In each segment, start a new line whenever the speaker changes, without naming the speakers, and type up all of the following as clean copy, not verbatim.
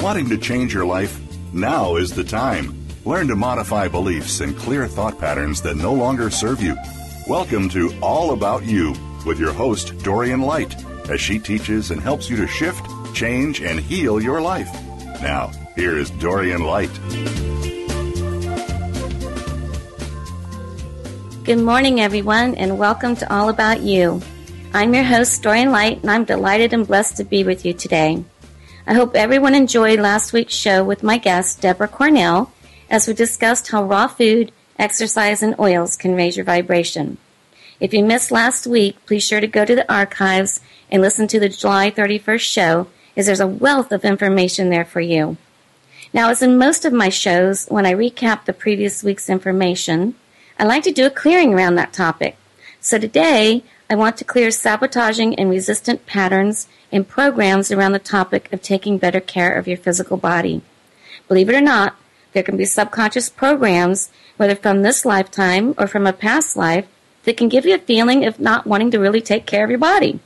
Wanting to change your life? Now is the time. Learn to modify beliefs and clear thought patterns that no longer serve you. Welcome to All About You with your host, Dorian Light, as she teaches and helps you to shift, change, and heal your life. Now, here is Dorian Light.
Good morning, everyone, and welcome to All About You. I'm your host, Dorian Light, and I'm delighted and blessed to be with you today. I hope everyone enjoyed last week's show with my guest, Deborah Cornell, as we discussed how raw food, exercise, and oils can raise your vibration. If you missed last week, please sure to go to the archives and listen to the July 31st show, as there's a wealth of information there for you. Now, as in most of my shows, when I recap the previous week's information, I like to do a clearing around that topic. So today, I want to clear sabotaging and resistant patterns and programs around the topic of taking better care of your physical body. Believe it or not, there can be subconscious programs, whether from this lifetime or from a past life, that can give you a feeling of not wanting to really take care of your body.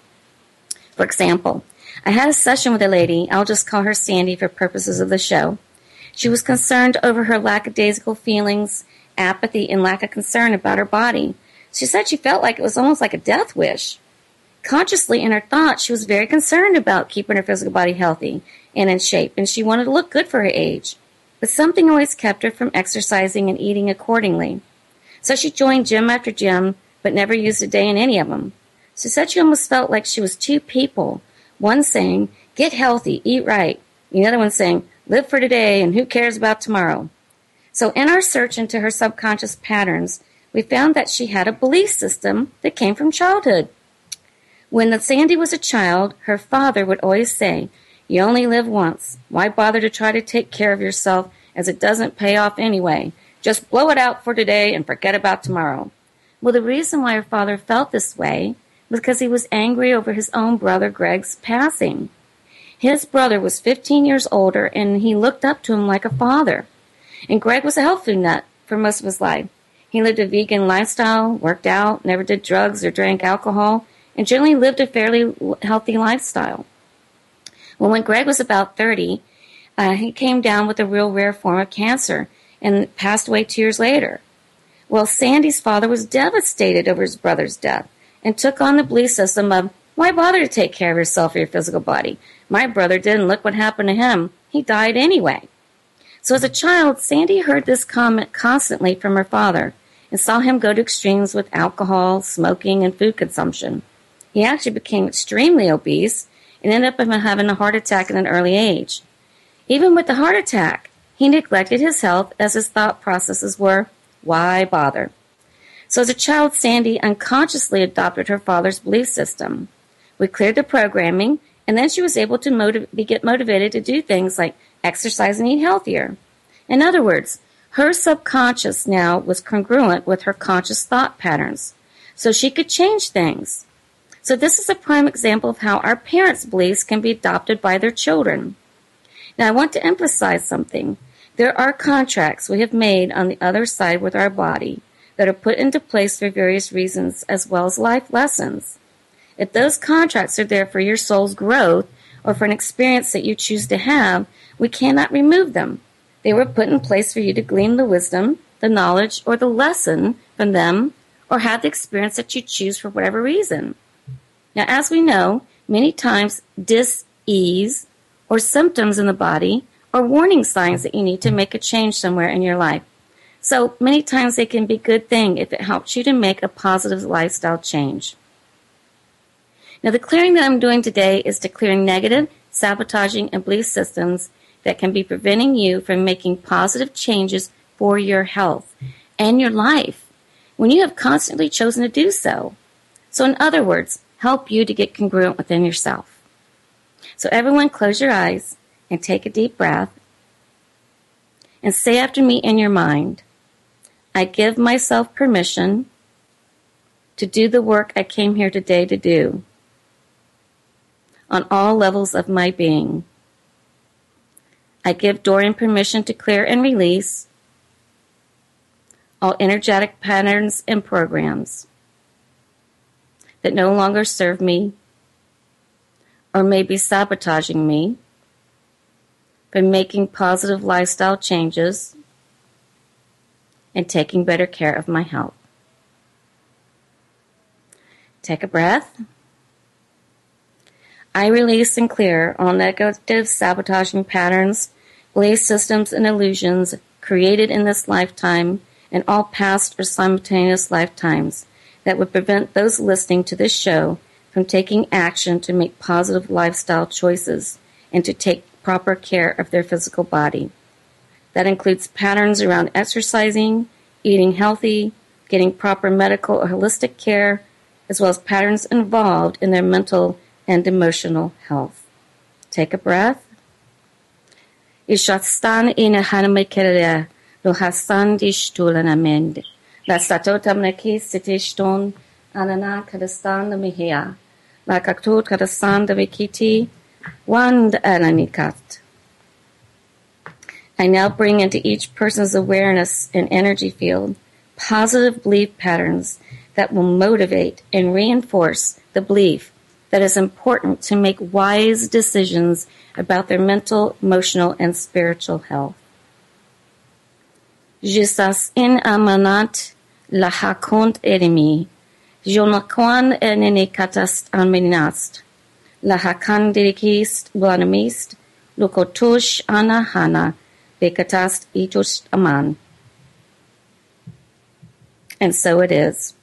For example, I had a session with a lady, I'll just call her Sandy for purposes of the show. She was concerned over her lackadaisical feelings, apathy, and lack of concern about her body. She said she felt like it was almost like a death wish. Consciously in her thoughts, she was very concerned about keeping her physical body healthy and in shape, and she wanted to look good for her age. But something always kept her from exercising and eating accordingly. So she joined gym after gym, but never used a day in any of them. She said she almost felt like she was two people, one saying, get healthy, eat right, the other one saying, live for today and who cares about tomorrow. So in our search into her subconscious patterns, we found that she had a belief system that came from childhood. When Sandy was a child, her father would always say, you only live once. Why bother to try to take care of yourself as it doesn't pay off anyway? Just blow it out for today and forget about tomorrow. Well, the reason why her father felt this way was because he was angry over his own brother Greg's passing. His brother was 15 years older, and he looked up to him like a father. And Greg was a health food nut for most of his life. He lived a vegan lifestyle, worked out, never did drugs or drank alcohol, and generally lived a fairly healthy lifestyle. Well, when Greg was about 30, he came down with a real rare form of cancer and passed away 2 years later. Well, Sandy's father was devastated over his brother's death and took on the belief system of, why bother to take care of yourself or your physical body? My brother didn't. Look what happened to him. He died anyway. So as a child, Sandy heard this comment constantly from her father and saw him go to extremes with alcohol, smoking, and food consumption. He actually became extremely obese and ended up having a heart attack at an early age. Even with the heart attack, he neglected his health as his thought processes were, why bother? So as a child, Sandy unconsciously adopted her father's belief system. We cleared the programming, and then she was able to get motivated to do things like exercise and eat healthier. In other words, her subconscious now was congruent with her conscious thought patterns, so she could change things. So this is a prime example of how our parents' beliefs can be adopted by their children. Now I want to emphasize something. There are contracts we have made on the other side with our body that are put into place for various reasons as well as life lessons. If those contracts are there for your soul's growth or for an experience that you choose to have, we cannot remove them. They were put in place for you to glean the wisdom, the knowledge, or the lesson from them, or have the experience that you choose for whatever reason. Now, as we know, many times dis-ease or symptoms in the body are warning signs that you need to make a change somewhere in your life. So many times they can be a good thing if it helps you to make a positive lifestyle change. Now, the clearing that I'm doing today is to clear negative, sabotaging, and belief systems that can be preventing you from making positive changes for your health and your life when you have constantly chosen to do so. So in other words, help you to get congruent within yourself. So everyone close your eyes and take a deep breath and say after me in your mind, I give myself permission to do the work I came here today to do on all levels of my being. I give Dorian permission to clear and release all energetic patterns and programs that no longer serve me or may be sabotaging me by making positive lifestyle changes and taking better care of my health. Take a breath. I release and clear all negative sabotaging patterns, belief systems, and illusions created in this lifetime and all past or simultaneous lifetimes that would prevent those listening to this show from taking action to make positive lifestyle choices and to take proper care of their physical body. That includes patterns around exercising, eating healthy, getting proper medical or holistic care, as well as patterns involved in their mental and emotional health. Take a breath. Ishastan ina hanamikere lo hasan dishtulan amend. La statotam neki sitiston anana kadastan the mihia. La kaktut kadastan the mikiti wand ananikat. I now bring into each person's awareness and energy field positive belief patterns that will motivate and reinforce the belief that is important to make wise decisions about their mental, emotional, and spiritual health. Jisas in amanat lahakont enemi, jonakwan enene katast anminast, lahakan dirikist blanamist, lukotush anahana, bekatast itost aman. And so it is.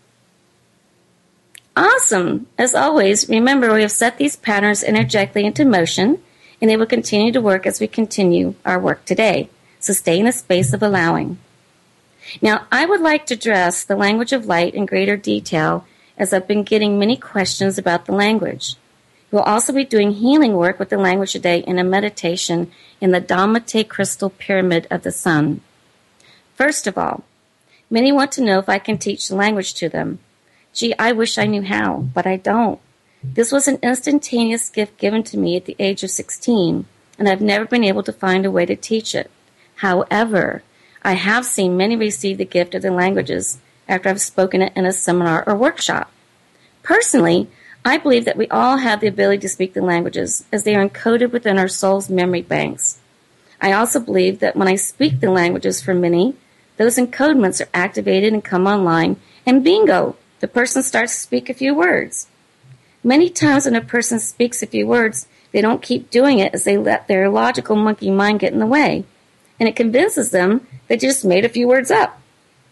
Awesome! As always, remember we have set these patterns energetically into motion, and they will continue to work as we continue our work today. So stay in a space of allowing. Now, I would like to address the language of light in greater detail, as I've been getting many questions about the language. We'll also be doing healing work with the language today in a meditation in the Dhamma crystal pyramid of the sun. First of all, many want to know if I can teach the language to them. Gee, I wish I knew how, but I don't. This was an instantaneous gift given to me at the age of 16, and I've never been able to find a way to teach it. However, I have seen many receive the gift of the languages after I've spoken it in a seminar or workshop. Personally, I believe that we all have the ability to speak the languages, as they are encoded within our soul's memory banks. I also believe that when I speak the languages for many, those encodements are activated and come online, and bingo! The person starts to speak a few words. Many times when a person speaks a few words, they don't keep doing it as they let their logical monkey mind get in the way. And it convinces them they just made a few words up.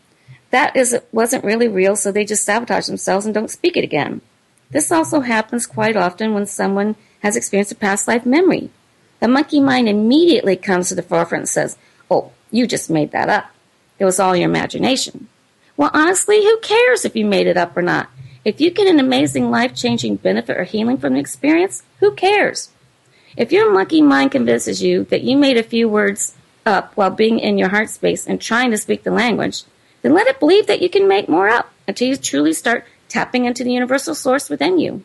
Wasn't really real, so they just sabotage themselves and don't speak it again. This also happens quite often when someone has experienced a past life memory. The monkey mind immediately comes to the forefront and says, "Oh, you just made that up. It was all your imagination." Well, honestly, who cares if you made it up or not? If you get an amazing life-changing benefit or healing from the experience, who cares? If your monkey mind convinces you that you made a few words up while being in your heart space and trying to speak the language, then let it believe that you can make more up until you truly start tapping into the universal source within you.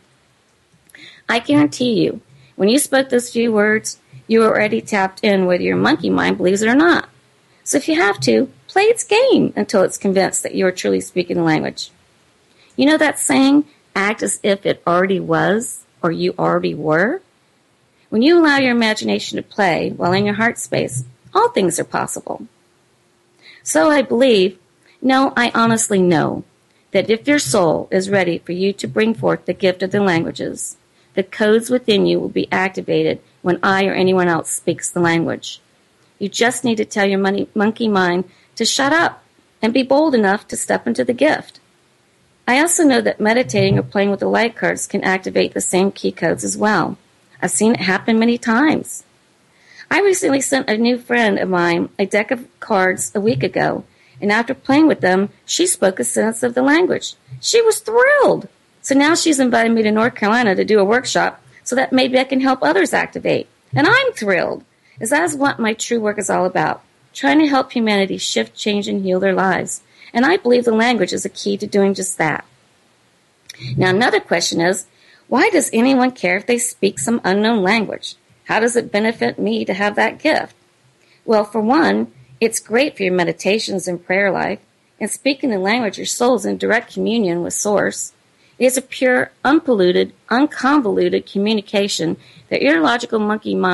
I guarantee you, when you spoke those few words, you were already tapped in whether your monkey mind believes it or not. So if you have to, play its game until it's convinced that you are truly speaking the language. You know that saying, act as if it already was or you already were? When you allow your imagination to play while in your heart space, all things are possible. So I honestly know that if your soul is ready for you to bring forth the gift of the languages, the codes within you will be activated when I or anyone else speaks the language. You just need to tell your monkey mind to shut up and be bold enough to step into the gift. I also know that meditating or playing with the light cards can activate the same key codes as well. I've seen it happen many times. I recently sent a new friend of mine a deck of cards a week ago, and after playing with them, she spoke a sentence of the language. She was thrilled. So now she's invited me to North Carolina to do a workshop so that maybe I can help others activate. And I'm thrilled, as that is what my true work is all about. Trying to help humanity shift, change, and heal their lives. And I believe the language is a key to doing just that. Now, another question is, why does anyone care if they speak some unknown language? How does it benefit me to have that gift? Well, for one, it's great for your meditations and prayer life. And speaking the language, your soul is in direct communion with Source. It is a pure, unpolluted, unconvoluted communication that your logical monkey mind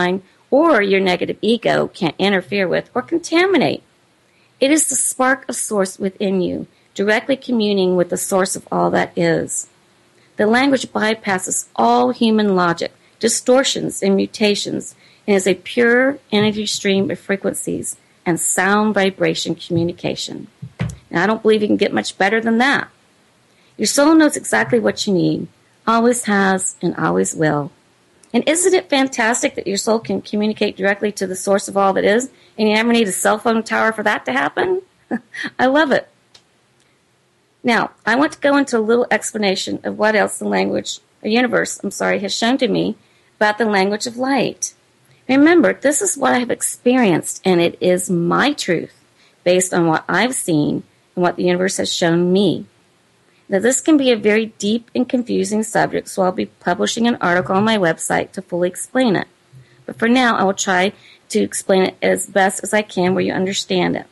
or your negative ego can't interfere with or contaminate. It is the spark of source within you, directly communing with the source of all that is. The language bypasses all human logic, distortions, and mutations, and is a pure energy stream of frequencies and sound vibration communication. And I don't believe you can get much better than that. Your soul knows exactly what you need, always has, and always will. And isn't it fantastic that your soul can communicate directly to the source of all that is, and you never need a cell phone tower for that to happen? I love it. Now, I want to go into a little explanation of what else the universe has shown to me about the language of light. Remember, this is what I have experienced, and it is my truth based on what I've seen and what the universe has shown me. Now, this can be a very deep and confusing subject, so I'll be publishing an article on my website to fully explain it. But for now, I will try to explain it as best as I can where you understand it.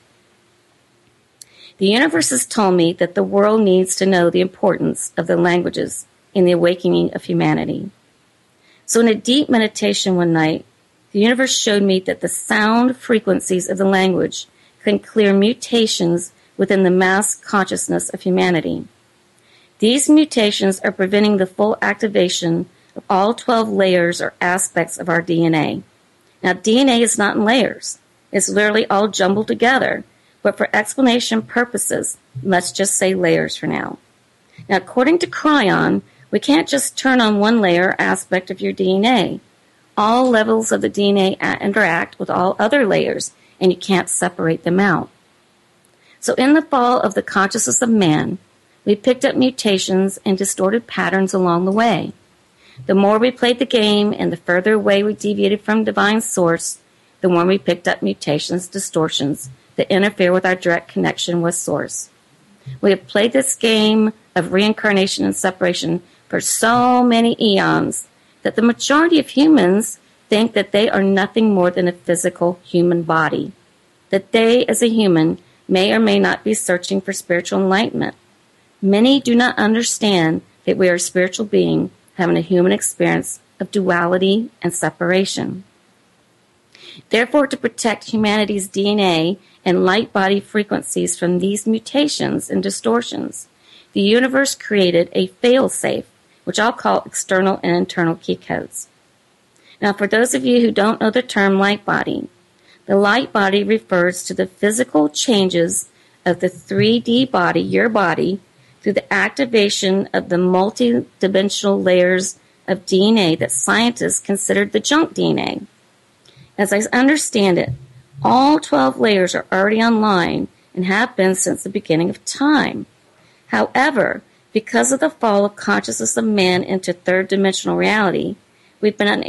The universe has told me that the world needs to know the importance of the languages in the awakening of humanity. So in a deep meditation one night, the universe showed me that the sound frequencies of the language can clear mutations within the mass consciousness of humanity. These mutations are preventing the full activation of all 12 layers or aspects of our DNA. Now, DNA is not in layers. It's literally all jumbled together. But for explanation purposes, let's just say layers for now. Now, according to Cryon, we can't just turn on one layer or aspect of your DNA. All levels of the DNA interact with all other layers, and you can't separate them out. So in the fall of the consciousness of man, we picked up mutations and distorted patterns along the way. The more we played the game and the further away we deviated from divine source, the more we picked up mutations, distortions that interfere with our direct connection with source. We have played this game of reincarnation and separation for so many eons that the majority of humans think that they are nothing more than a physical human body, that they, as a human, may or may not be searching for spiritual enlightenment. Many do not understand that we are a spiritual being having a human experience of duality and separation. Therefore, to protect humanity's DNA and light body frequencies from these mutations and distortions, the universe created a fail-safe, which I'll call external and internal key codes. Now, for those of you who don't know the term light body, the light body refers to the physical changes of the 3D body, your body, through the activation of the multi-dimensional layers of DNA that scientists considered the junk DNA. As I understand it, all 12 layers are already online and have been since the beginning of time. However, because of the fall of consciousness of man into third-dimensional reality, we've been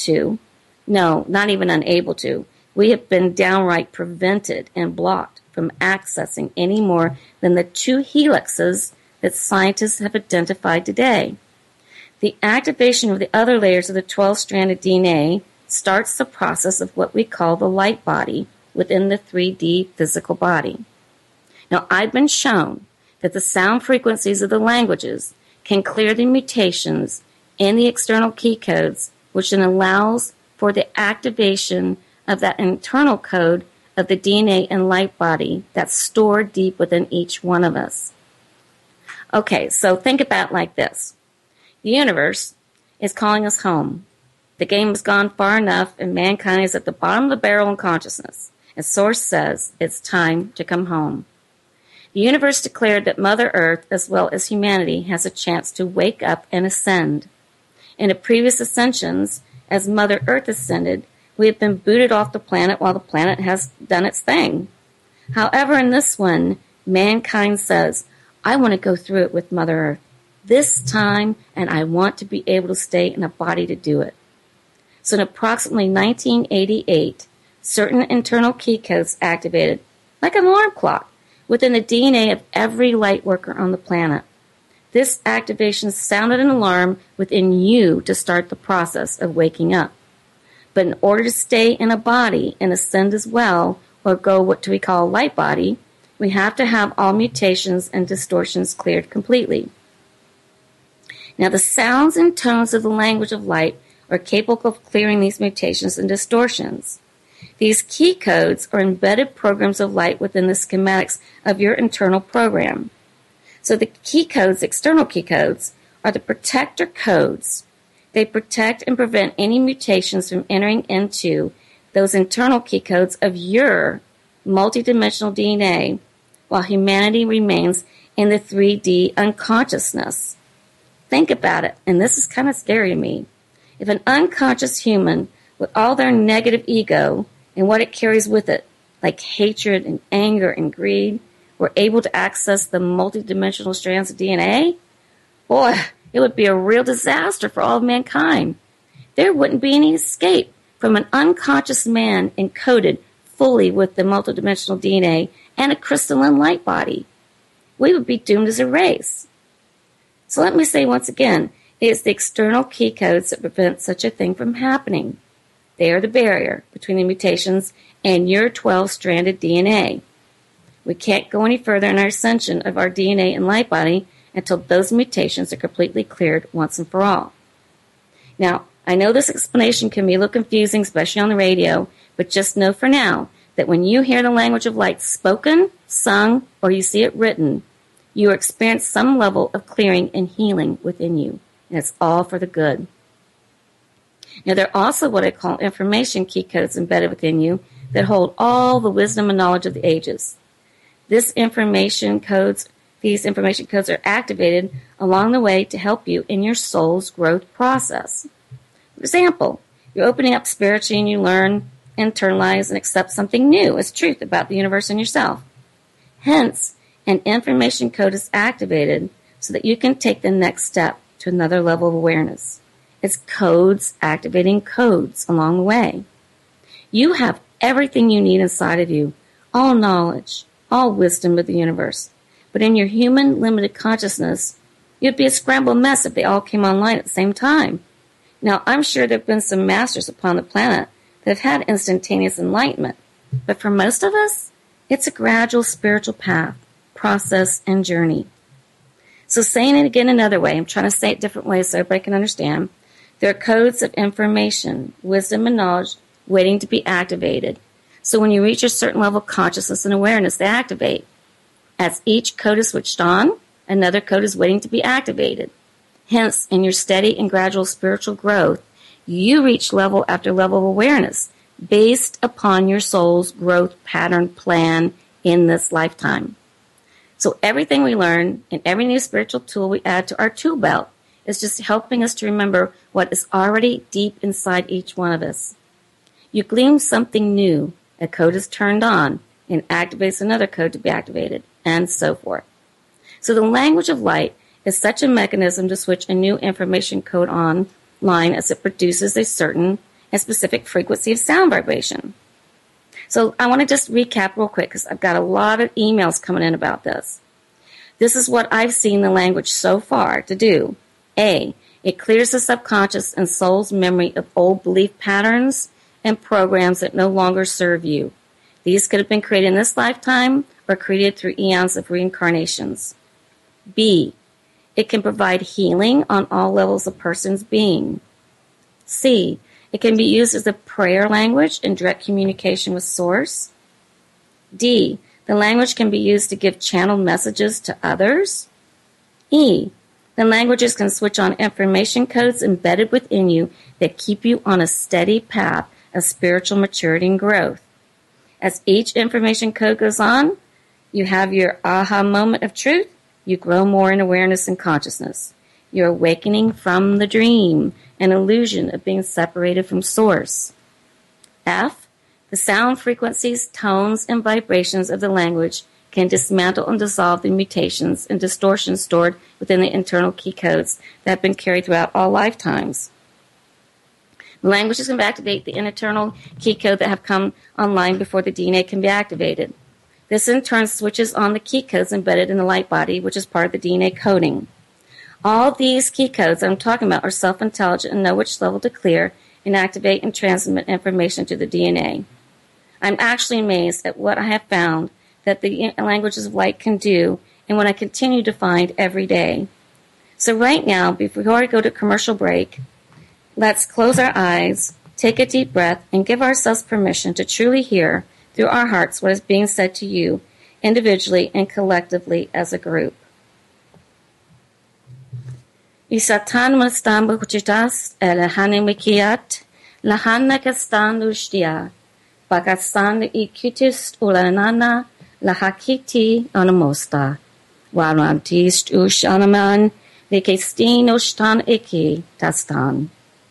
we have been downright prevented and blocked from accessing any more than the 2 helixes that scientists have identified today. The activation of the other layers of the 12-stranded DNA starts the process of what we call the light body within the 3D physical body. Now, I've been shown that the sound frequencies of the languages can clear the mutations in the external key codes, which then allows for the activation of that internal code of the DNA and light body that's stored deep within each one of us. Okay, so think about it like this. The universe is calling us home. The game has gone far enough and mankind is at the bottom of the barrel in consciousness. As Source says, it's time to come home. The universe declared that Mother Earth, as well as humanity, has a chance to wake up and ascend. In the previous ascensions, as Mother Earth ascended, we have been booted off the planet while the planet has done its thing. However, in this one, mankind says, I want to go through it with Mother Earth this time, and I want to be able to stay in a body to do it. So in approximately 1988, certain internal key codes activated, like an alarm clock, within the DNA of every light worker on the planet. This activation sounded an alarm within you to start the process of waking up. But in order to stay in a body and ascend as well, or go what we call light body, we have to have all mutations and distortions cleared completely. Now, the sounds and tones of the language of light are capable of clearing these mutations and distortions. These key codes are embedded programs of light within the schematics of your internal program. So the key codes, external key codes, are the protector codes. They protect and prevent any mutations from entering into those internal key codes of your multidimensional DNA while humanity remains in the 3D unconsciousness. Think about it, and this is kind of scary to me. If an unconscious human with all their negative ego and what it carries with it, like hatred and anger and greed, were able to access the multidimensional strands of DNA, boy, it would be a real disaster for all of mankind. There wouldn't be any escape from an unconscious man encoded fully with the multidimensional DNA and a crystalline light body. We would be doomed as a race. So let me say once again, it is the external key codes that prevent such a thing from happening. They are the barrier between the mutations and your 12-stranded DNA. We can't go any further in our ascension of our DNA and light body until those mutations are completely cleared once and for all. Now, I know this explanation can be a little confusing, especially on the radio, but just know for now that when you hear the language of light spoken, sung, or you see it written, you experience some level of clearing and healing within you, and it's all for the good. Now, there are also what I call information key codes embedded within you that hold all the wisdom and knowledge of the ages. These information codes are activated along the way to help you in your soul's growth process. For example, you're opening up spiritually and you learn, internalize, and accept something new as truth about the universe and yourself. Hence, an information code is activated so that you can take the next step to another level of awareness. It's codes activating codes along the way. You have everything you need inside of you, all knowledge, all wisdom of the universe. But in your human limited consciousness, you'd be a scrambled mess if they all came online at the same time. Now, I'm sure there have been some masters upon the planet that have had instantaneous enlightenment. But for most of us, it's a gradual spiritual path, process, and journey. So saying it again another way, I'm trying to say it different ways so everybody can understand. There are codes of information, wisdom, and knowledge waiting to be activated. So when you reach a certain level of consciousness and awareness, they activate. As each code is switched on, another code is waiting to be activated. Hence, in your steady and gradual spiritual growth, you reach level after level of awareness based upon your soul's growth pattern plan in this lifetime. So everything we learn and every new spiritual tool we add to our tool belt is just helping us to remember what is already deep inside each one of us. You glean something new, a code is turned on, and activates another code to be activated, and so forth. So the language of light is such a mechanism to switch a new information code online as it produces a certain and specific frequency of sound vibration. So I want to just recap real quick because I've got a lot of emails coming in about this. This is what I've seen the language so far to do. A, it clears the subconscious and soul's memory of old belief patterns and programs that no longer serve you. These could have been created in this lifetime or created through eons of reincarnations. B, it can provide healing on all levels of a person's being. C, it can be used as a prayer language in direct communication with Source. D, the language can be used to give channeled messages to others. E, the languages can switch on information codes embedded within you that keep you on a steady path of spiritual maturity and growth. As each information code goes on, you have your aha moment of truth. You grow more in awareness and consciousness. You're awakening from the dream, an illusion of being separated from Source. F, the sound frequencies, tones, and vibrations of the language can dismantle and dissolve the mutations and distortions stored within the internal key codes that have been carried throughout all lifetimes. The languages can activate the internal key code that have come online before the DNA can be activated. This in turn switches on the key codes embedded in the light body, which is part of the DNA coding. All these key codes I'm talking about are self-intelligent and know which level to clear and activate and transmit information to the DNA. I'm actually amazed at what I have found that the languages of light can do and what I continue to find every day. So right now, before I go to commercial break, Let's close our eyes, take a deep breath, and give ourselves permission to truly hear through our hearts what is being said to you individually and collectively as a group. Isatan mastan bukuchitas elhanimikiat lahanakastan ushtia pakastan ikutis ulanana lahakiti anamosta warantist ushanaman vikestin ushtan iki tastan.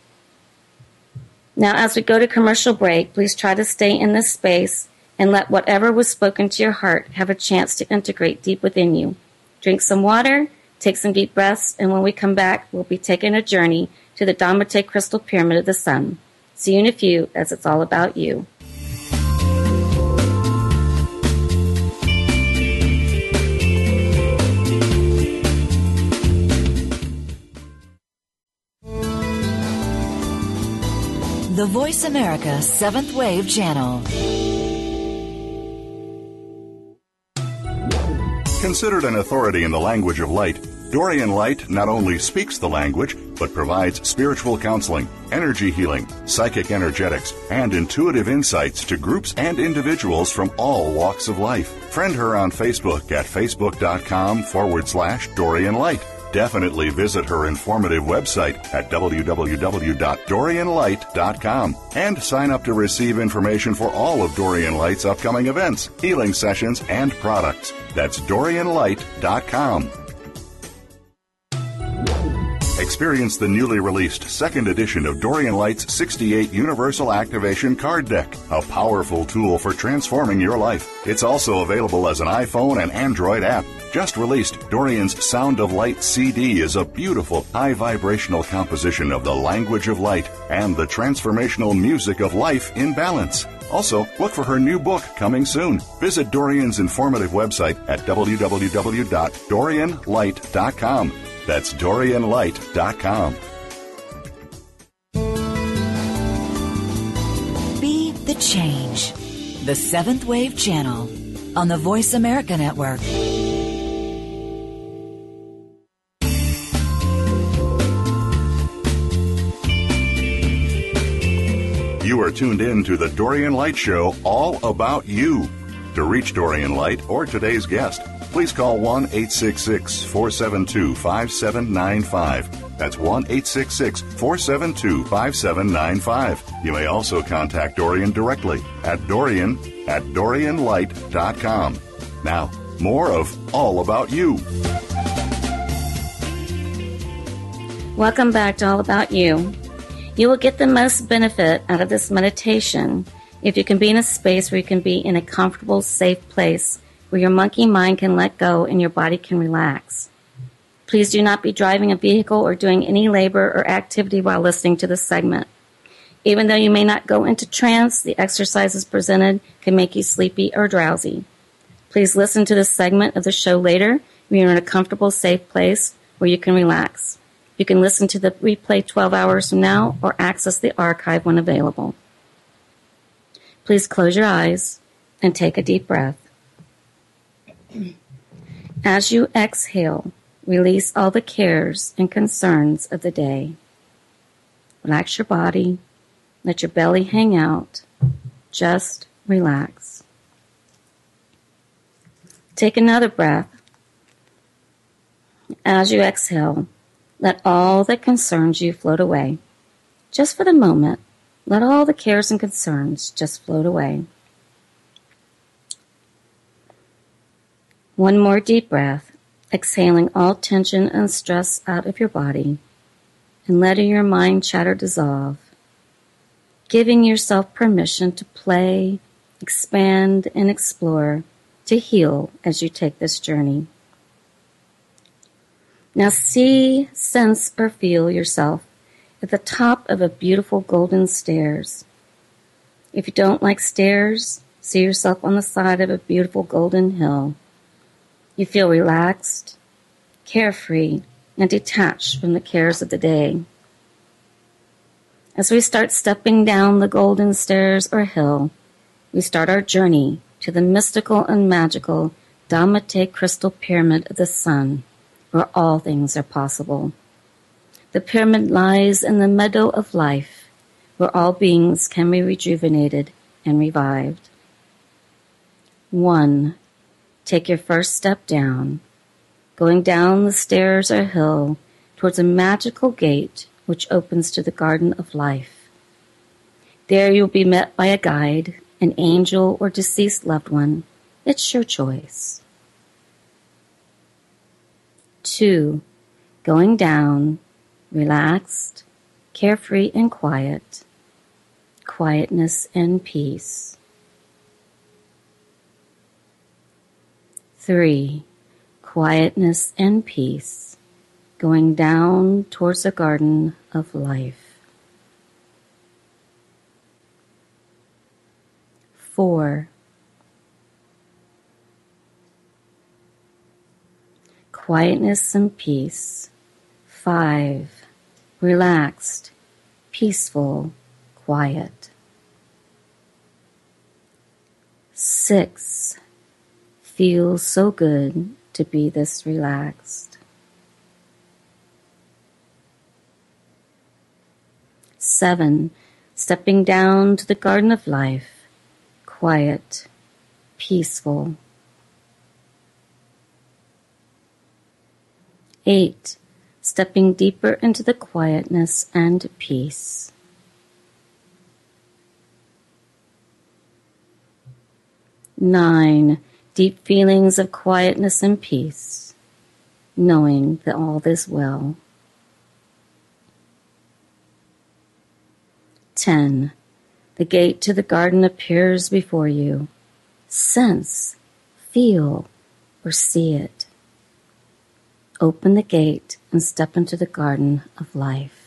Now, as we go to commercial break, please try to stay in this space and let whatever was spoken to your heart have a chance to integrate deep within you. Drink some water, take some deep breaths, and when we come back, we'll be taking a journey to the Damate Crystal Pyramid of the Sun. See you in a few, as it's all about you.
The Voice America 7th Wave Channel.
Considered an authority in the language of light, Dorian Light not only speaks the language, but provides spiritual counseling, energy healing, psychic energetics, and intuitive insights to groups and individuals from all walks of life. Friend her on Facebook at facebook.com/Dorian Light. Definitely visit her informative website at www.dorianlight.com and sign up to receive information for all of Dorian Light's upcoming events, healing sessions, and products. That's dorianlight.com. Experience the newly released second edition of Dorian Light's 68 Universal Activation Card Deck, a powerful tool for transforming your life. It's also available as an iPhone and Android app. Just released, Dorian's Sound of Light CD is a beautiful, high-vibrational composition of the language of light and the transformational music of life in balance. Also, look for her new book coming soon. Visit Dorian's informative website at www.dorianlight.com. That's dorianlight.com.
Be the change. The 7th Wave Channel on the Voice America Network.
You are tuned in to the Dorian Light Show, all about you. To reach Dorian Light or today's guest, please call 1-866-472-5795. That's 1-866-472-5795. You may also contact Dorian directly at Dorian@DorianLight.com. Now, more of All About You.
Welcome back to All About You. You will get the most benefit out of this meditation if you can be in a space where you can be in a comfortable, safe place where your monkey mind can let go and your body can relax. Please do not be driving a vehicle or doing any labor or activity while listening to this segment. Even though you may not go into trance, the exercises presented can make you sleepy or drowsy. Please listen to this segment of the show later when you're in a comfortable, safe place where you can relax. You can listen to the replay 12 hours from now or access the archive when available. Please close your eyes and take a deep breath. As you exhale, release all the cares and concerns of the day. Relax your body. Let your belly hang out. Just relax. Take another breath. As you exhale, let all that concerns you float away. Just for the moment, let all the cares and concerns just float away. One more deep breath, exhaling all tension and stress out of your body and letting your mind chatter dissolve, giving yourself permission to play, expand, and explore, to heal as you take this journey. Now see, sense, or feel yourself at the top of a beautiful golden stairs. If you don't like stairs, see yourself on the side of a beautiful golden hill. You feel relaxed, carefree, and detached from the cares of the day. As we start stepping down the golden stairs or hill, we start our journey to the mystical and magical Damate Crystal Pyramid of the Sun, where all things are possible. The pyramid lies in the meadow of life, where all beings can be rejuvenated and revived. 1. Take your first step down, going down the stairs or hill towards a magical gate which opens to the garden of life. There you'll be met by a guide, an angel or deceased loved one. It's your choice. 2. Going down, relaxed, carefree and quiet, quietness and peace. 3. Quietness and peace, going down towards the garden of life. 4. Quietness and peace. 5. Relaxed, peaceful, quiet. 6. Feels so good to be this relaxed. 7. Stepping down to the garden of life, quiet, peaceful. 8. Stepping deeper into the quietness and peace. 9. Deep feelings of quietness and peace, knowing that all is well. 10. The gate to the garden appears before you. Sense, feel, or see it. Open the gate and step into the garden of life.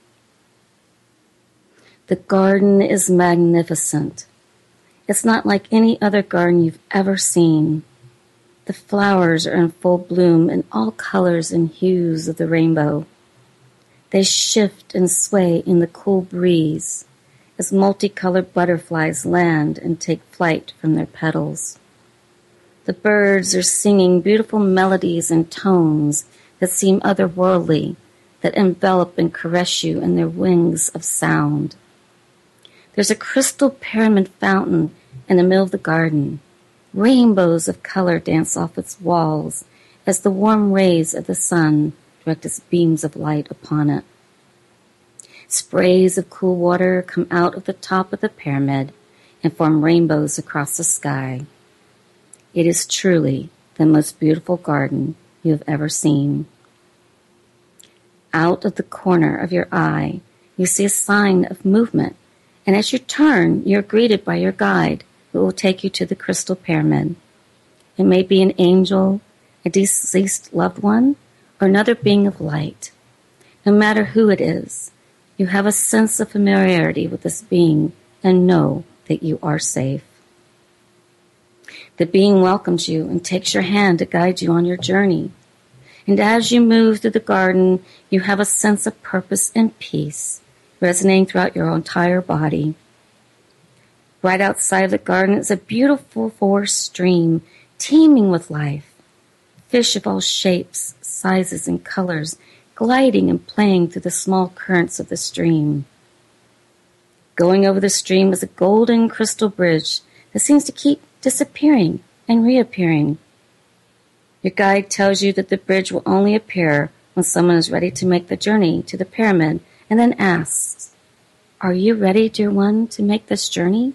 The garden is magnificent. It's not like any other garden you've ever seen. The flowers are in full bloom in all colors and hues of the rainbow. They shift and sway in the cool breeze as multicolored butterflies land and take flight from their petals. The birds are singing beautiful melodies and tones that seem otherworldly, that envelop and caress you in their wings of sound. There's a crystal pyramid fountain in the middle of the garden. Rainbows of color dance off its walls as the warm rays of the sun direct its beams of light upon it. Sprays of cool water come out of the top of the pyramid and form rainbows across the sky. It is truly the most beautiful garden you have ever seen. Out of the corner of your eye, you see a sign of movement, and as you turn, you're greeted by your guide, who will take you to the crystal pyramid. It may be an angel, a deceased loved one, or another being of light. No matter who it is, you have a sense of familiarity with this being and know that you are safe. The being welcomes you and takes your hand to guide you on your journey. And as you move through the garden, you have a sense of purpose and peace resonating throughout your entire body. Right outside of the garden is a beautiful forest stream teeming with life. Fish of all shapes, sizes, and colors gliding and playing through the small currents of the stream. Going over the stream is a golden crystal bridge that seems to keep disappearing and reappearing. Your guide tells you that the bridge will only appear when someone is ready to make the journey to the pyramid, and then asks, "Are you ready, dear one, to make this journey?"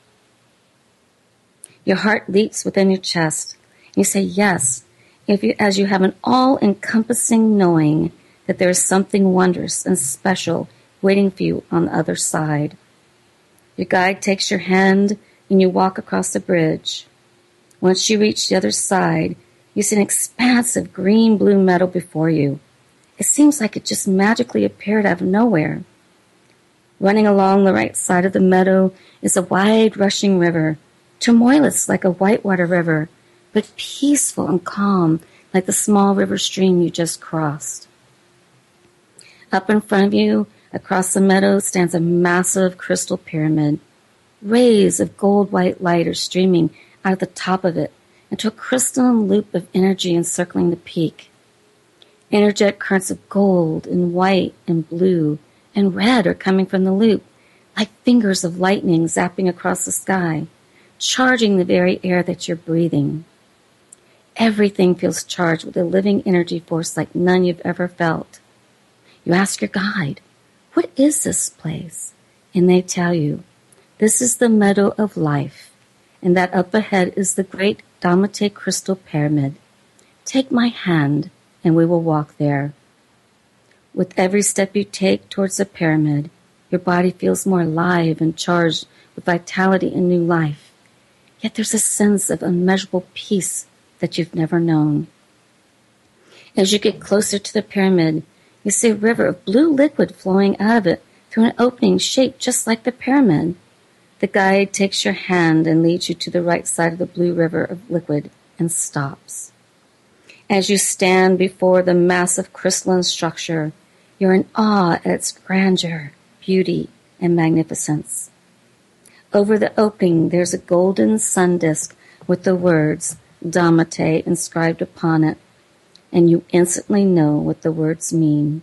Your heart leaps within your chest, and you say yes, as you have an all-encompassing knowing that there is something wondrous and special waiting for you on the other side. Your guide takes your hand, and you walk across the bridge. Once you reach the other side, you see an expansive green-blue meadow before you. It seems like it just magically appeared out of nowhere. Running along the right side of the meadow is a wide, rushing river, tumultuous like a whitewater river, but peaceful and calm like the small river stream you just crossed. Up in front of you, across the meadow, stands a massive crystal pyramid. Rays of gold-white light are streaming out of the top of it into a crystalline loop of energy encircling the peak. Energetic currents of gold and white and blue and red are coming from the loop, like fingers of lightning zapping across the sky, charging the very air that you're breathing. Everything feels charged with a living energy force like none you've ever felt. You ask your guide, "What is this place?" And they tell you, "This is the meadow of life, and that up ahead is the great Damate crystal pyramid. Take my hand, and we will walk there." With every step you take towards the pyramid, your body feels more alive and charged with vitality and new life. Yet there's a sense of unmeasurable peace that you've never known. As you get closer to the pyramid, you see a river of blue liquid flowing out of it through an opening shaped just like the pyramid. The guide takes your hand and leads you to the right side of the blue river of liquid and stops. As you stand before the massive crystalline structure, you're in awe at its grandeur, beauty, and magnificence. Over the opening, there's a golden sun disk with the words Damate inscribed upon it, and you instantly know what the words mean.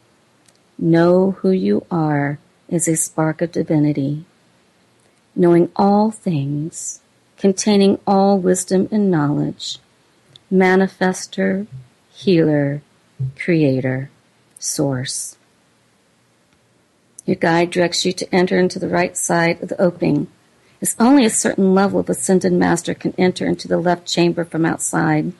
Know who you are is a spark of divinity, knowing all things, containing all wisdom and knowledge, manifester, healer, creator, source. Your guide directs you to enter into the right side of the opening. It's only a certain level of ascended master can enter into the left chamber from outside.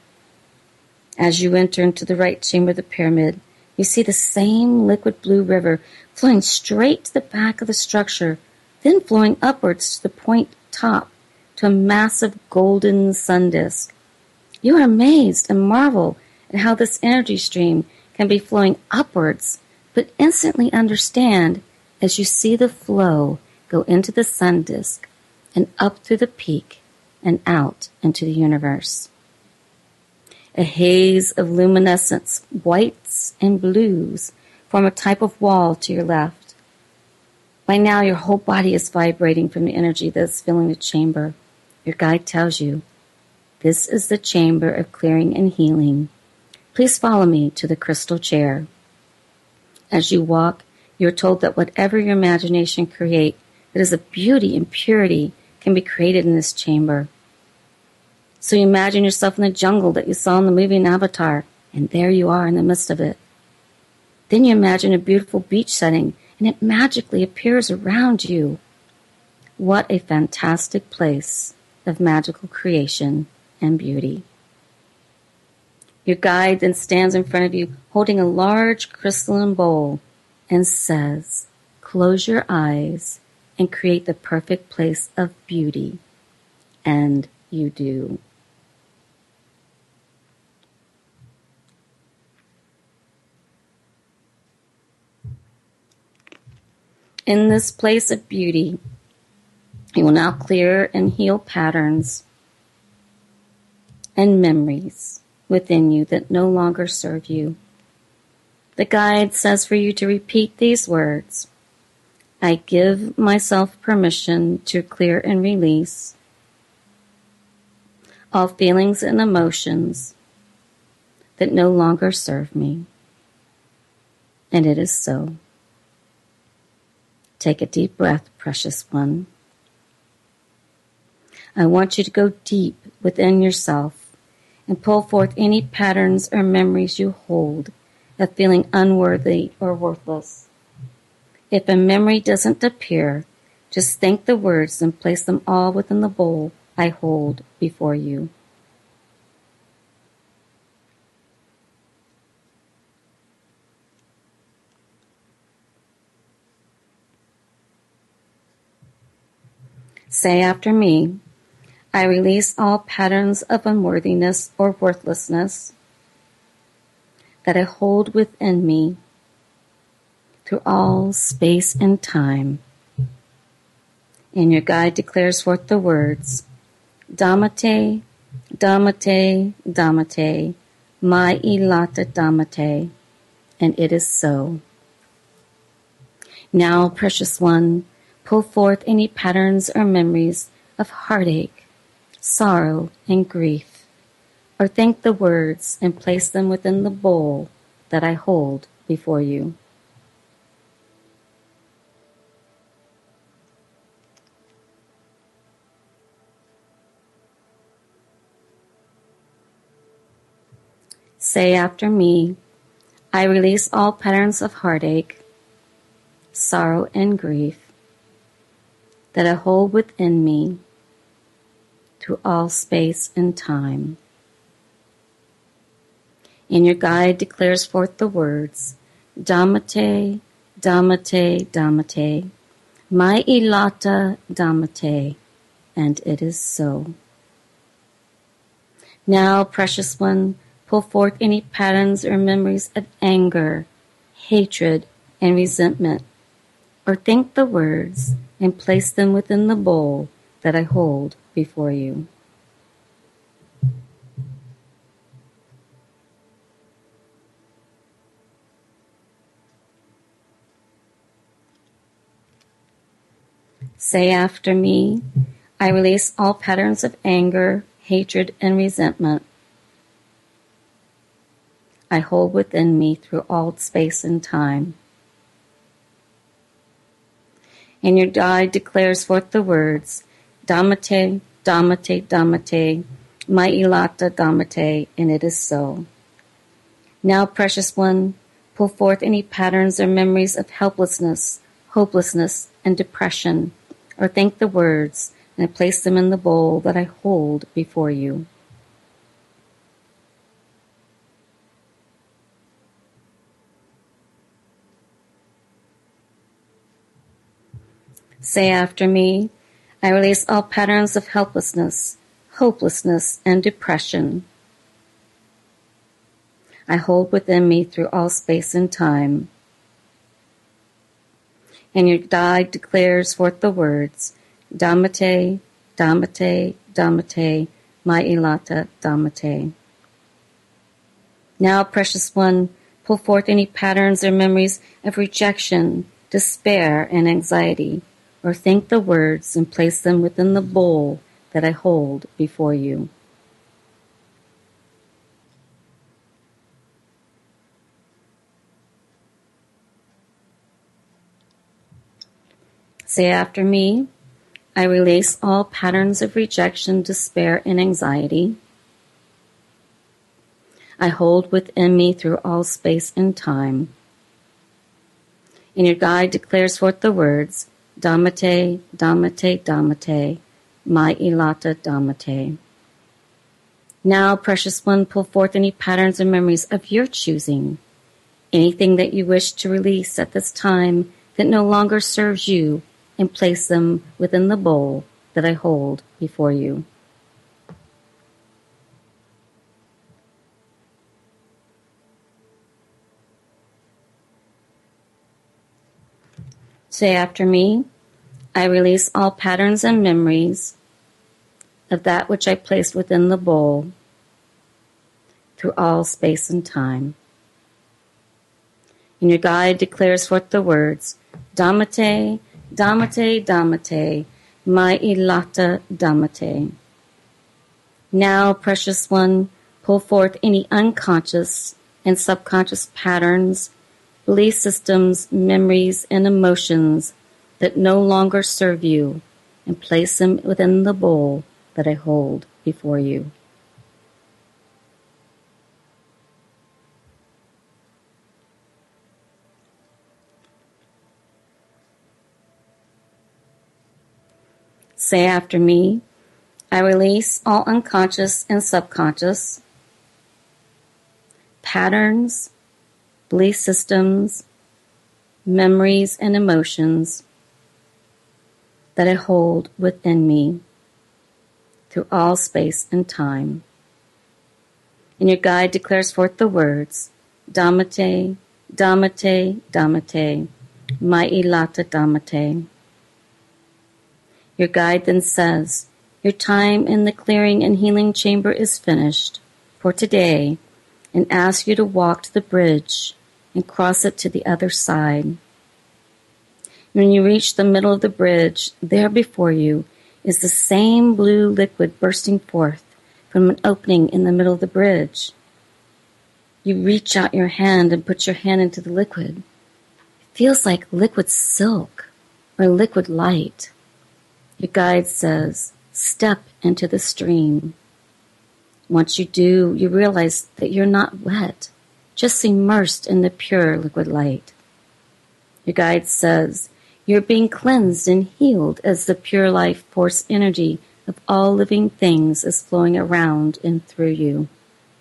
As you enter into the right chamber of the pyramid, you see the same liquid blue river flowing straight to the back of the structure, then flowing upwards to the point top to a massive golden sun disk. You are amazed and marvel at how this energy stream can be flowing upwards, but instantly understand as you see the flow go into the sun disk and up through the peak and out into the universe. A haze of luminescence, whites and blues, form a type of wall to your left. By now, your whole body is vibrating from the energy that is filling the chamber. Your guide tells you, "This is the chamber of clearing and healing. Please follow me to the crystal chair." As you walk, you're told that whatever your imagination create, that is of beauty and purity, can be created in this chamber. So you imagine yourself in the jungle that you saw in the movie Avatar, and there you are in the midst of it. Then you imagine a beautiful beach setting, and it magically appears around you. What a fantastic place of magical creation and beauty. Your guide then stands in front of you holding a large crystalline bowl and says, "Close your eyes and create the perfect place of beauty." And you do. In this place of beauty, you will now clear and heal patterns and memories within you that no longer serve you. The guide says for you to repeat these words: "I give myself permission to clear and release all feelings and emotions that no longer serve me." And it is so. Take a deep breath, precious one. I want you to go deep within yourself and pull forth any patterns or memories you hold of feeling unworthy or worthless. If a memory doesn't appear, just think the words and place them all within the bowl I hold before you. Say after me, "I release all patterns of unworthiness or worthlessness that I hold within me through all space and time." And your guide declares forth the words, "Damate, Damate, Damate, my Ilata Damate," and it is so. Now, precious one, pull forth any patterns or memories of heartache, sorrow, and grief, or think the words and place them within the bowl that I hold before you. Say after me, I release all patterns of heartache, sorrow, and grief that I hold within me through all space and time. And your guide declares forth the words, Damate, Damate, Damate, Mai Ilata Damate, and it is so. Now, precious one, pull forth any patterns or memories of anger, hatred, and resentment, or think the words and place them within the bowl that I hold before you. Say after me, I release all patterns of anger, hatred, and resentment I hold within me through all space and time. And your guide declares forth the words, Damate, Damate, Damate, Mai Ilata Damate, and it is so. Now, precious one, pull forth any patterns or memories of helplessness, hopelessness, and depression, or think the words and place them in the bowl that I hold before you. Say after me, I release all patterns of helplessness, hopelessness, and depression I hold within me through all space and time. And your guide declares forth the words, Damate, Damate, Damate, Mai Ilata Damate. Now, precious one, pull forth any patterns or memories of rejection, despair, and anxiety, or think the words and place them within the bowl that I hold before you. Say after me, I release all patterns of rejection, despair, and anxiety I hold within me through all space and time. And your guide declares forth the words, Damate, Damate, Damate, Mai Ilata Damate. Now, precious one, pull forth any patterns and memories of your choosing, anything that you wish to release at this time that no longer serves you, and place them within the bowl that I hold before you. Say after me, I release all patterns and memories of that which I placed within the bowl through all space and time. And your guide declares forth the words, Damate, Damate, Damate, Mai Ilata Damate. Now, precious one, pull forth any unconscious and subconscious patterns, belief systems, memories, and emotions that no longer serve you, and place them within the bowl that I hold before you. Say after me, I release all unconscious and subconscious patterns, belief systems, memories, and emotions that I hold within me through all space and time. And your guide declares forth the words, Damate, Damate, Damate, Mai Ilata Damate. Your guide then says, your time in the clearing and healing chamber is finished for today, and asks you to walk to the bridge and cross it to the other side. When you reach the middle of the bridge, there before you is the same blue liquid bursting forth from an opening in the middle of the bridge. You reach out your hand and put your hand into the liquid. It feels like liquid silk or liquid light. Your guide says, step into the stream. Once you do, you realize that you're not wet, just immersed in the pure liquid light. Your guide says, you're being cleansed and healed as the pure life force energy of all living things is flowing around and through you.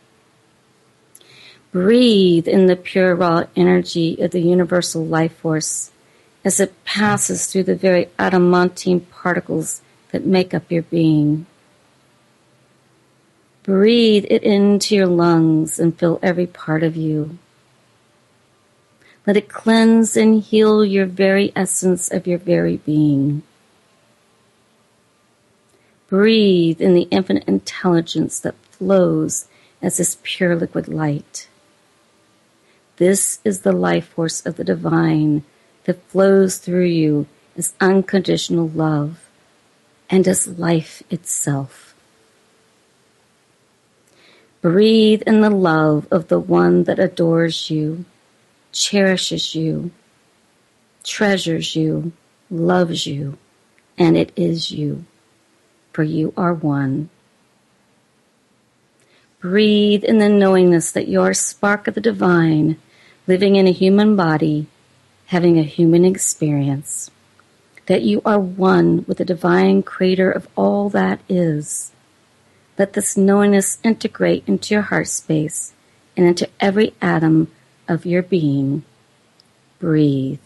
Breathe in the pure raw energy of the universal life force as it passes through the very adamantine particles that make up your being. Breathe it into your lungs and fill every part of you. Let it cleanse and heal your very essence of your very being. Breathe in the infinite intelligence that flows as this pure liquid light. This is the life force of the divine that flows through you as unconditional love and as life itself. Breathe in the love of the one that adores you, cherishes you, treasures you, loves you, and it is you, for you are one. Breathe in the knowingness that you are a spark of the divine, living in a human body, having a human experience, that you are one with the divine creator of all that is. Let this knowingness integrate into your heart space and into every atom of your being. Breathe.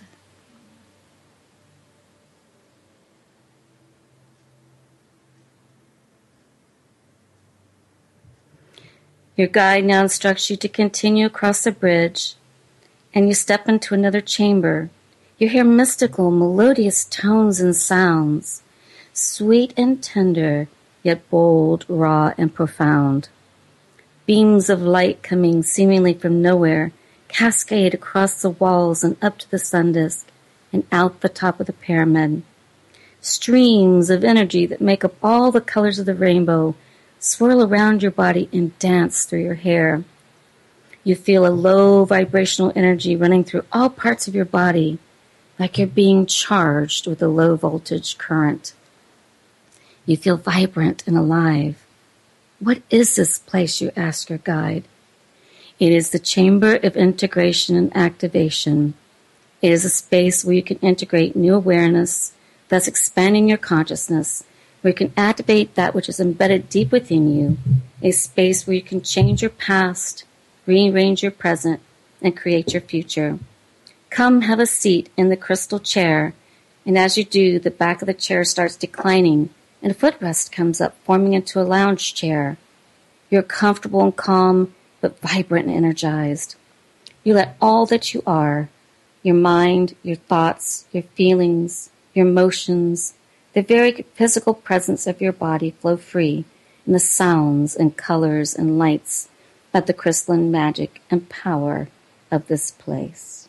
Your guide now instructs you to continue across the bridge, and you step into another chamber. You hear mystical, melodious tones and sounds, sweet and tender, yet bold, raw, and profound. Beams of light coming seemingly from nowhere cascade across the walls and up to the sun disk and out the top of the pyramid. Streams of energy that make up all the colors of the rainbow swirl around your body and dance through your hair. You feel a low vibrational energy running through all parts of your body, like you're being charged with a low voltage current. You feel vibrant and alive. What is this place, you ask your guide? It is the chamber of integration and activation. It is a space where you can integrate new awareness, thus expanding your consciousness, where you can activate that which is embedded deep within you, a space where you can change your past, rearrange your present, and create your future. Come have a seat in the crystal chair, and as you do, the back of the chair starts declining, and a footrest comes up, forming into a lounge chair. You're comfortable and calm, but vibrant and energized. You let all that you are, your mind, your thoughts, your feelings, your emotions, the very physical presence of your body flow free in the sounds and colors and lights of the crystalline magic and power of this place.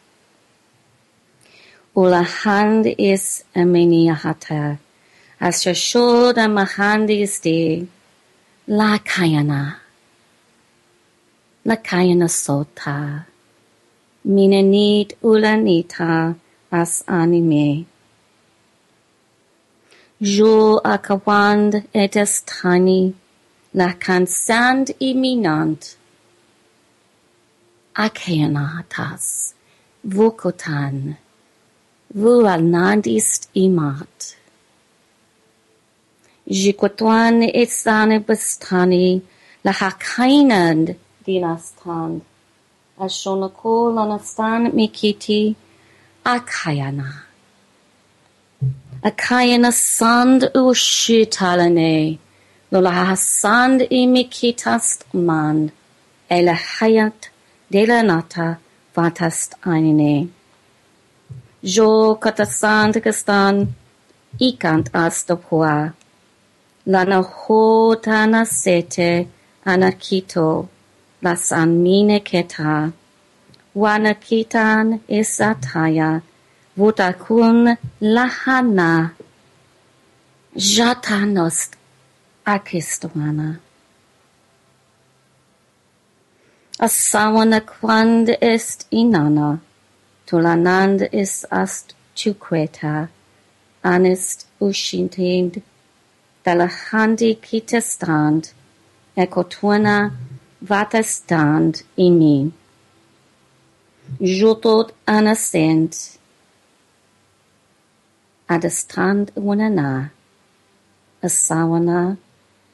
Ulahand is ameniahata, asashoda mahandi isti, la kayana sota, minenit ulanita as anime. Jo akawand etestani, la kansand iminant, akayanatas, vukotan, vualnandist imat. Jikotwan etsane bastani, la hakainand dinastan, ashonako lanastan mikiti, akayana. Akayana sand ushitalane, lola sand imikitast man, ela hayat delanata vatast anine. Jo katasand kastan, ikant astapua, lana hotana sete anakito, lasan mine keta, wanakitan isataya, Votakun lahana jatanost akistamana. Asawana quand est inana, tulanand is ast chuqueta, anist ushintind, dalahandi kitastand, ekotuana vatastand imi. Jutot anasent, adastand wanana, asawana,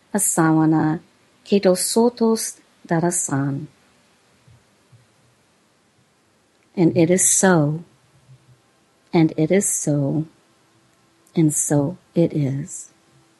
ketosotos darasan. And it is so, and it is so, and so it is.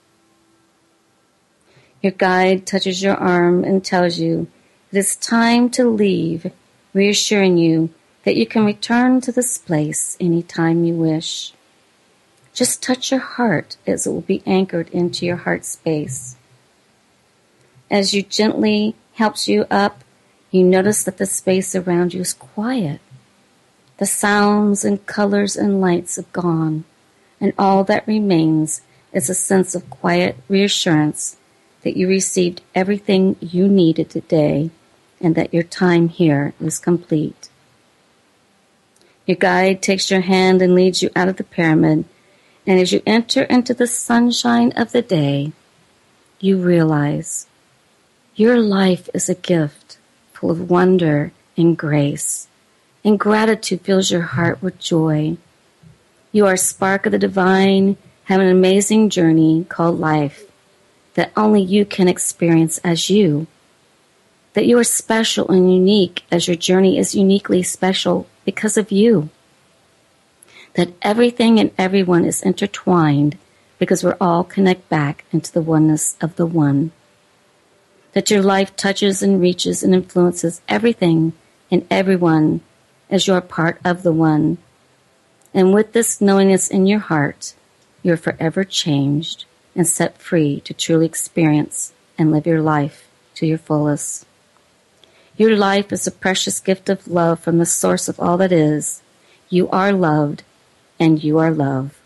Your guide touches your arm and tells you it is time to leave, reassuring you that you can return to this place anytime you wish. Just touch your heart as it will be anchored into your heart space. As you gently helps you up, you notice that the space around you is quiet. The sounds and colors and lights have gone, and all that remains is a sense of quiet reassurance that you received everything you needed today and that your time here is complete. Your guide takes your hand and leads you out of the pyramid, and as you enter into the sunshine of the day, you realize your life is a gift full of wonder and grace, and gratitude fills your heart with joy. You are a spark of the divine, have an amazing journey called life that only you can experience as you. That you are special and unique as your journey is uniquely special because of you. That everything and everyone is intertwined because we're all connect back into the oneness of the one. That your life touches and reaches and influences everything and everyone as you're part of the one. And with this knowingness in your heart, you're forever changed and set free to truly experience and live your life to your fullest. Your life is a precious gift of love from the source of all that is. You are loved, and you are love.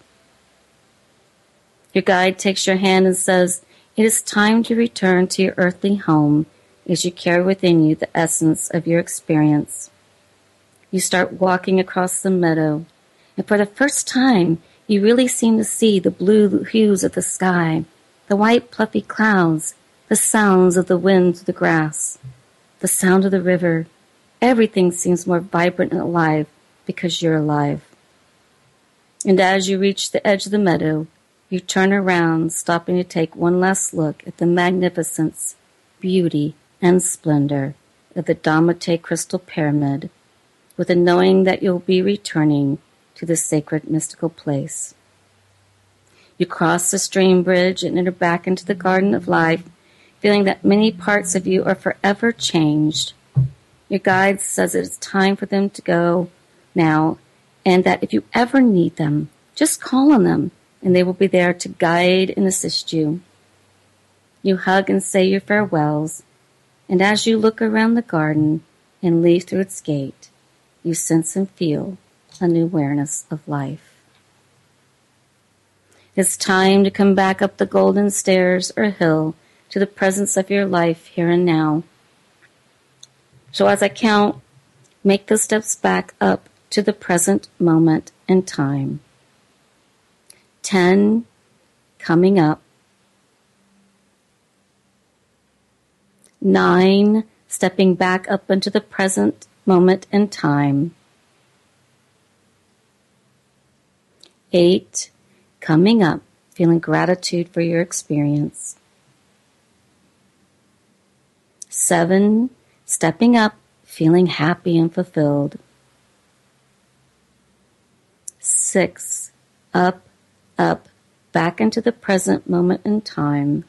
Your guide takes your hand and says, it is time to return to your earthly home as you carry within you the essence of your experience. You start walking across the meadow, and for the first time, you really seem to see the blue hues of the sky, the white fluffy clouds, the sounds of the wind through the grass, the sound of the river. Everything seems more vibrant and alive because you're alive. And as you reach the edge of the meadow, you turn around, stopping to take one last look at the magnificence, beauty, and splendor of the Damate Crystal Pyramid, with the knowing that you'll be returning to this sacred mystical place. You cross the stream bridge and enter back into the garden of life, feeling that many parts of you are forever changed. Your guide says it's time for them to go now, and that if you ever need them, just call on them, and they will be there to guide and assist you. You hug and say your farewells, and as you look around the garden and leave through its gate, you sense and feel a new awareness of life. It's time to come back up the golden stairs or hill to the presence of your life here and now. So as I count, make the steps back up to the present moment in time. 10, coming up. 9, stepping back up into the present moment in time. 8, coming up, feeling gratitude for your experience. 7, stepping up, feeling happy and fulfilled. 6, up, back into the present moment in time.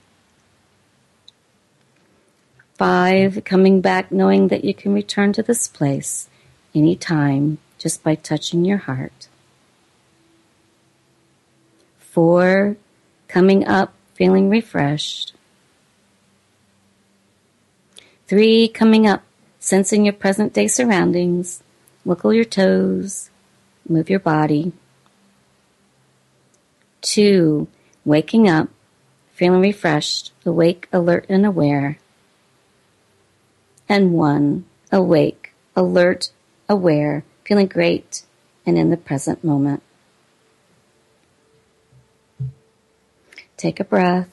5, coming back knowing that you can return to this place anytime just by touching your heart. 4, coming up, feeling refreshed. 3, coming up, sensing your present day surroundings. Wiggle your toes, move your body. 2, waking up, feeling refreshed, awake, alert, and aware. And 1, awake, alert, aware, feeling great, and in the present moment. Take a breath.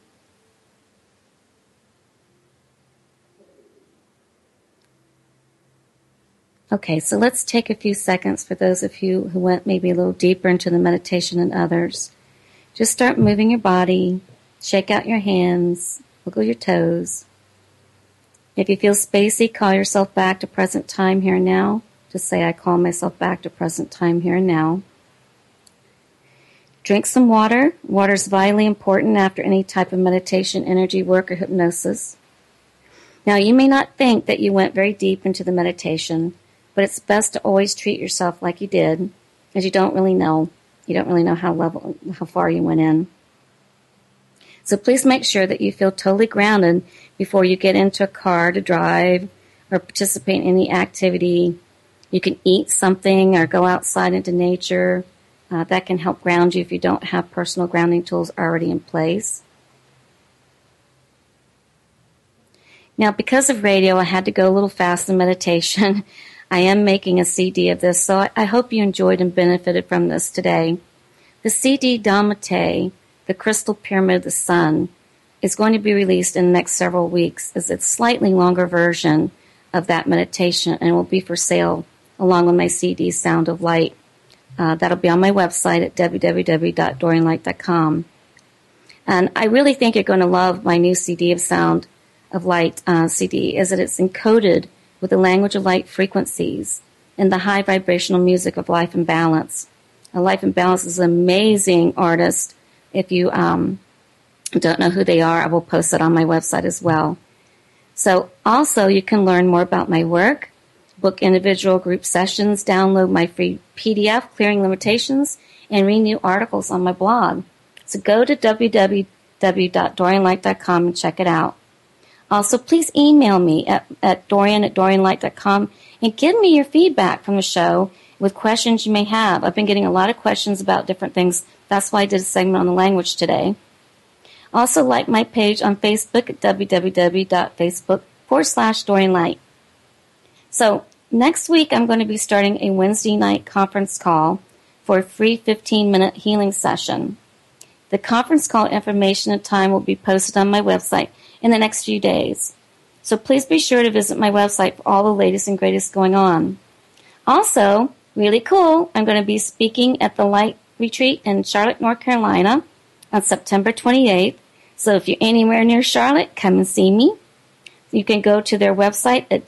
Okay, so let's take a few seconds for those of you who went maybe a little deeper into the meditation than others. Just start moving your body, shake out your hands, wiggle your toes. If you feel spacey, call yourself back to present time here and now. Just say, I call myself back to present time here and now. Drink some water. Water is vitally important after any type of meditation, energy work, or hypnosis. Now, you may not think that you went very deep into the meditation, but it's best to always treat yourself like you did, as you don't really know. You don't really know how far you went in. So please make sure that you feel totally grounded before you get into a car to drive or participate in any activity. You can eat something or go outside into nature. That can help ground you if you don't have personal grounding tools already in place. Now, because of radio, I had to go a little fast in meditation. I am making a CD of this, so I hope you enjoyed and benefited from this today. The CD Dhamma, the Crystal Pyramid of the Sun, is going to be released in the next several weeks as it's a slightly longer version of that meditation and will be for sale along with my CD Sound of Light. That'll be on my website at www.dorianlight.com. And I really think you're going to love my new CD of Sound of Light CD, as it's encoded with the language of light frequencies and the high vibrational music of Life in Balance. Life in Balance is an amazing artist. If you don't know who they are, I will post it on my website as well. So also you can learn more about my work, book individual group sessions, download my free PDF, Clearing Limitations, and read new articles on my blog. So go to www.dorianlight.com and check it out. Also, please email me at dorian@dorianlight.com and give me your feedback from the show with questions you may have. I've been getting a lot of questions about different things. That's why I did a segment on the language today. Also, like my page on Facebook at www.facebook.com/DorianLight. So, next week I'm going to be starting a Wednesday night conference call for a free 15-minute healing session. The conference call information and time will be posted on my website in the next few days. So please be sure to visit my website for all the latest and greatest going on. Also, really cool, I'm going to be speaking at the Light Retreat in Charlotte, North Carolina on September 28th. So if you're anywhere near Charlotte, come and see me. You can go to their website at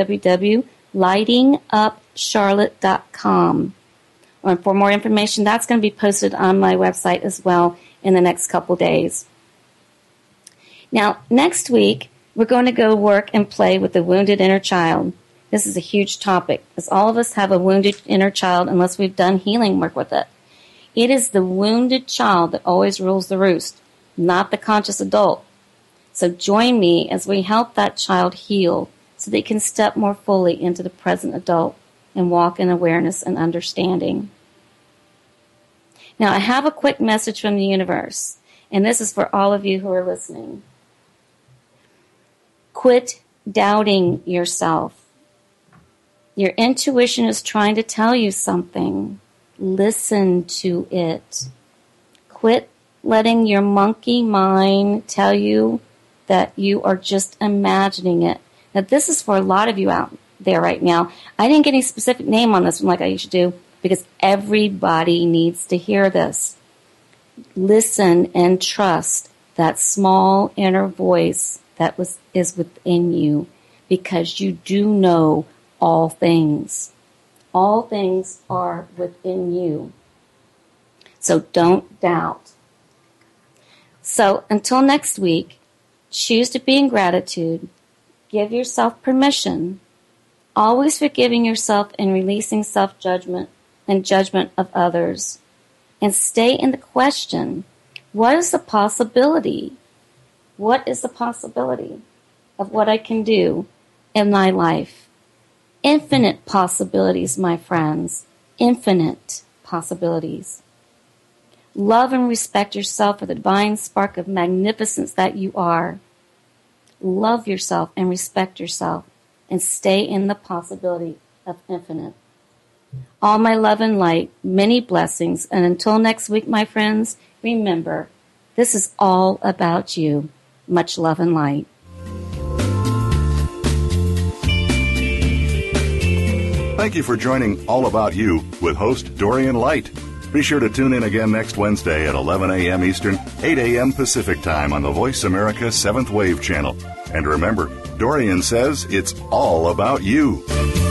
www.lightingupcharlotte.com. And for more information, that's going to be posted on my website as well in the next couple days. Now, next week, we're going to go work and play with the wounded inner child. This is a huge topic, as all of us have a wounded inner child unless we've done healing work with it. It is the wounded child that always rules the roost, not the conscious adult. So join me as we help that child heal so they can step more fully into the present adult and walk in awareness and understanding. Now, I have a quick message from the universe, and this is for all of you who are listening. Quit doubting yourself. Your intuition is trying to tell you something. Listen to it. Quit letting your monkey mind tell you that you are just imagining it. Now, this is for a lot of you out there right now. I didn't get any specific name on this one like I usually do because everybody needs to hear this. Listen and trust that small inner voice that is within you, because you do know all things. All things are within you. So don't doubt. So until next week, choose to be in gratitude. Give yourself permission. Always forgiving yourself and releasing self-judgment and judgment of others. And stay in the question, what is the possibility? What is the possibility of what I can do in my life? Infinite possibilities, my friends. Infinite possibilities. Love and respect yourself for the divine spark of magnificence that you are. Love yourself and respect yourself and stay in the possibility of infinite. All my love and light, many blessings, and until next week, my friends, remember, this is all about you. Much love and light.
Thank you for joining All About You with host Dorian Light. Be sure to tune in again next Wednesday at 11 a.m. Eastern, 8 a.m. Pacific Time on the Voice America 7th Wave channel. And remember, Dorian says it's all about you.